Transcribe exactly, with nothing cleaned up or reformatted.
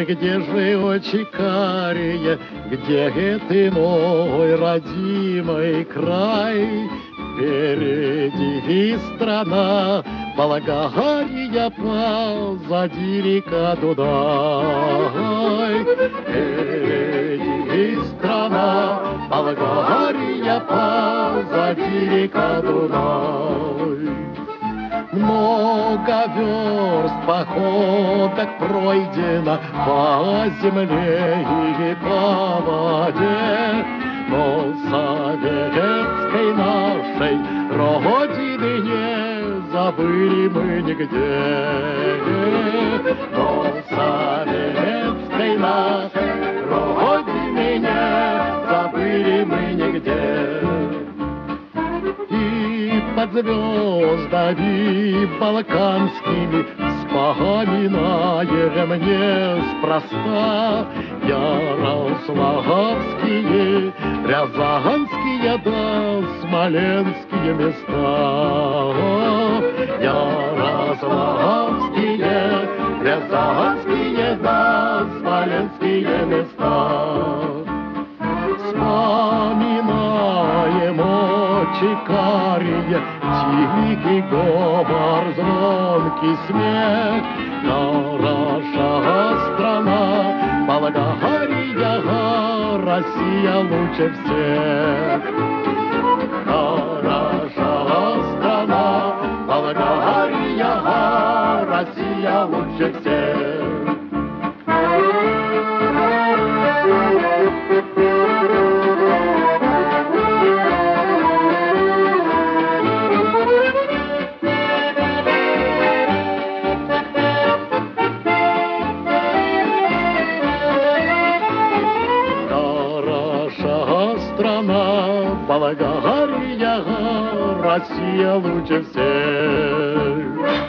где же очи карие, где ты мой родимый край? Впереди страна, Болгария, позади река Дунай. Впереди страна, Болгария, позади река Дунай. Много верст походок пройдено по земле и по воде, но советской нашей родины не забыли мы нигде. Но советской нашей родины не забыли мы нигде. И под звездами балканскими вспоминаем неспроста ярославские, рязанские да смоленские места. Ярославские, рязанские да смоленские места. Вспоминаем очи карие, тихий говор, звонкий смех. Хороша страна, Болгария, Россия лучше всех. Хороша страна, Болгария, Россия лучше всех. Страна, Болгария, Россия лучше всех.